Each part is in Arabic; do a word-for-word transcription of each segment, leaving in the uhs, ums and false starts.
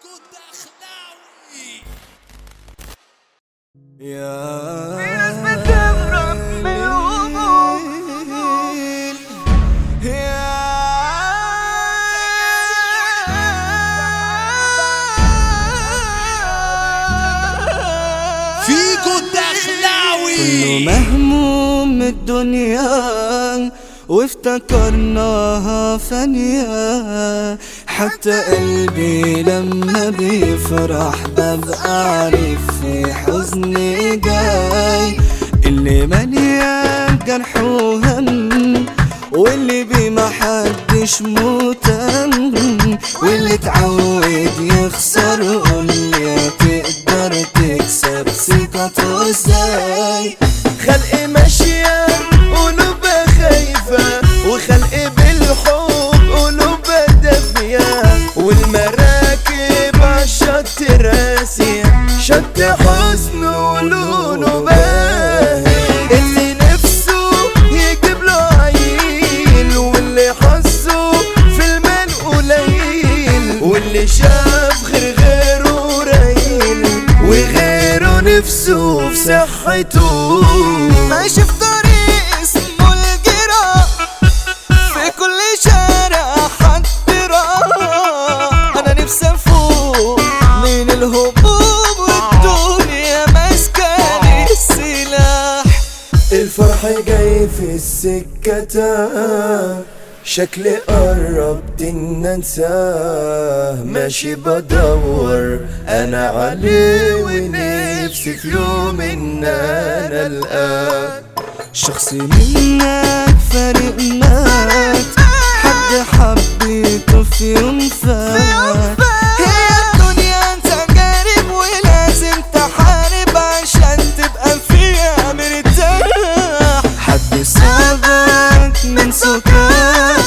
الدخلاوي. يا في ناس بتهرب من الهموم. فيكو الدخلاوي. كله مهموم الدنيا وافتكرناها فانية، حتى قلبي لما بيفرح ببقى عارف في حزني جاي، اللي مليان جرح وهم واللي بيه محدش مهتم، واللي اتعود يخسر قولي تقدر تكسب ثقته ازاي. خلقي ماشية قلوبها خايفة، وخلقي بالحب قلوبها دافية، والمراكب عالشط راسية، شط حزن ولونه باهي، اللي نفسه يجيب له عيل، واللي حظه في المال قليل، واللي شاف غير غيره ريل، وغيره نفسه في صحته. ماشي في طريق اسمه الجراح، في كل شارع حد راح، انا نفسي افوق من الهبوب والدنيا ماسكاني السلاح. الفرح جاي في السكة، شكلي قربت ان انساه، ماشي بدور انا عليه، ونفسي في يوم ان انا القاه. شخص منك فارق مات، حد حبيته في يوم فات. هي الدنيا تجارب ولازم تحارب عشان تبقى فيها مرتاح، حد سابك من سكات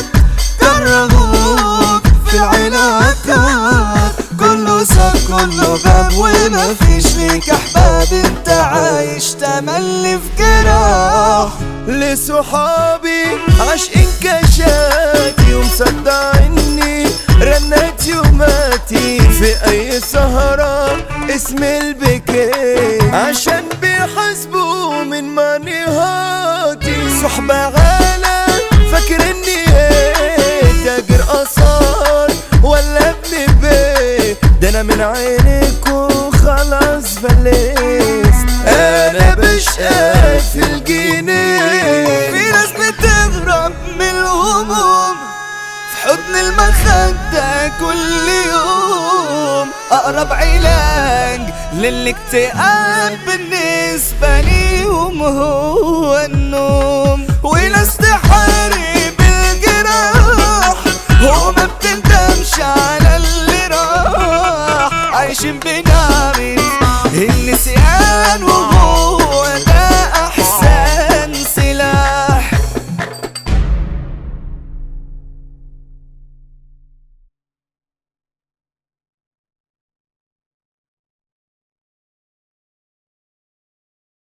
كرهوك في العلاقات، كله ساب كله غاب وما فيش ليك احباب، انت عايش تملي في جراح. لصحابي عاشقين كشاتي ومصدعيني رنات يوماتي، في اي سهرة اسم البكي عشان بيحاسبوا من مانيهاتي، صحبة غالى فاكر اني ايه تاجر اثار ولا ابن بيت، ده انا من عينيكوا خلاص فلست، انا بشقى في الجنيه. في ناس بتهرب من الهموم في حضن المخدة كل يوم، أقرب علاج للاكتئاب بالنسبة ليهم هو النوم، وناس تحارب الجراح وما بتندمش على اللي راح، عايشين بنار